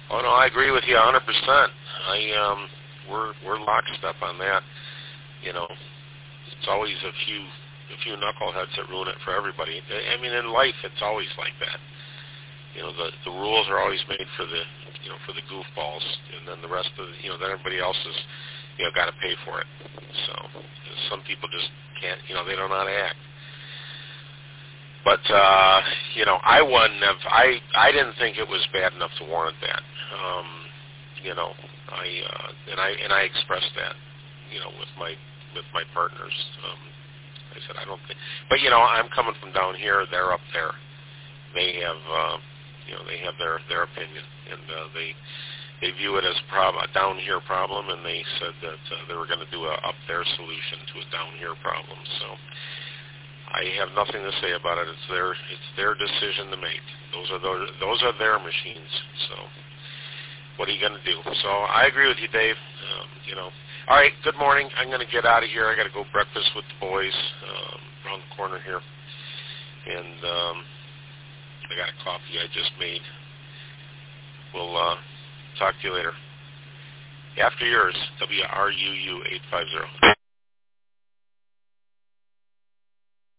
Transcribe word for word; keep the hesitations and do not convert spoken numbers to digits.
Oh no, I agree with you one hundred percent. I um, we're we're lockstep on that. You know, it's always a few a few knuckleheads that ruin it for everybody. I mean, in life, it's always like that. You know, the the rules are always made for the you know for the goofballs, and then the rest of the, you know then everybody else is you know got to pay for it. So some people just can't. You know, they don't know how to act. But uh, you know, I wouldn't have. I I didn't think it was bad enough to warrant that. Um, you know, I uh, and I and I expressed that. You know, with my with my partners. Um, I said I don't think. But you know, I'm coming from down here. They're up there. They have uh, you know they have their their opinion, and uh, they they view it as a, prob- a down here problem, and they said that uh, they were going to do a up there solution to a down here problem. So. I have nothing to say about it. It's their it's their decision to make. Those are those, those are their machines. So what are you going to do? So I agree with you, Dave. Um, you know. All right. Good morning. I'm going to get out of here. I got to go breakfast with the boys um, around the corner here, and um, I got a coffee I just made. We'll uh, talk to you later. After yours, W R U U eight five zero.